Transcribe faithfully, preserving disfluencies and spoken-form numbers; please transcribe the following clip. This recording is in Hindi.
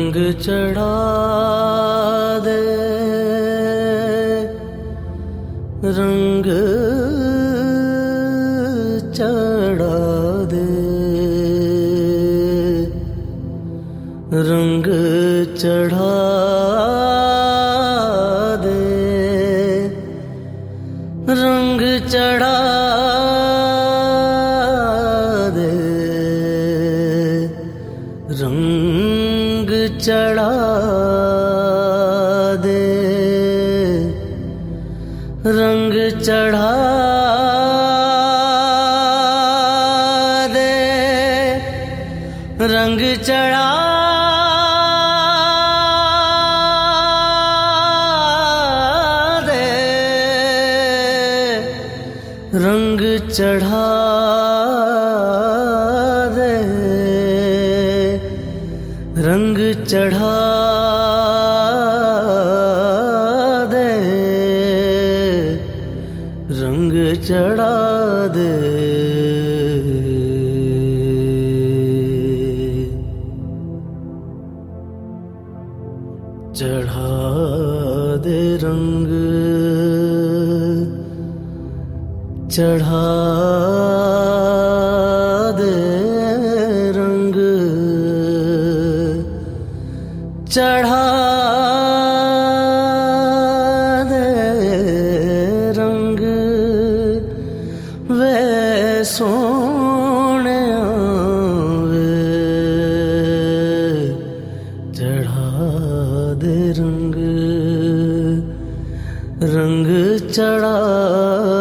रंग चढ़ा दे, रंग चढ़ा दे, रंग चढ़ा दे, रंग चढ़ा दे, रंग चढ़ा दे, रंग चढ़ा दे, रंग चढ़ा दे, रंग चढ़ा दे, रंग चढ़ा दे, रंग चढ़ा दे। चढ़ा दे रंग, चढ़ा दे रंग, चढ़ा दे रंग, वे सोने वे चढ़ा दे रंग, रंग चढ़ा